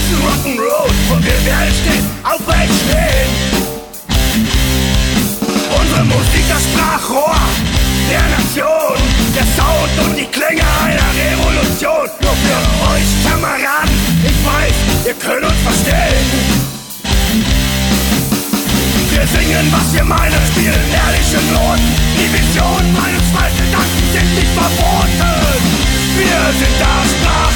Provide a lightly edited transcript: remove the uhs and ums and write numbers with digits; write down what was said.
zu Rock'n'Roll und wir werden stets aufrecht stehen. Unsere Musik, das Sprachrohr der Nation, der Sound und die Klänge einer Revolution. Nur für euch Kameraden, ich weiß, ihr könnt uns verstehen. Wir singen, was wir meinen, spielen ehrliche Noten. Die Vision meines Gedanken sind nicht verboten. Wir sind das Sprachrohr.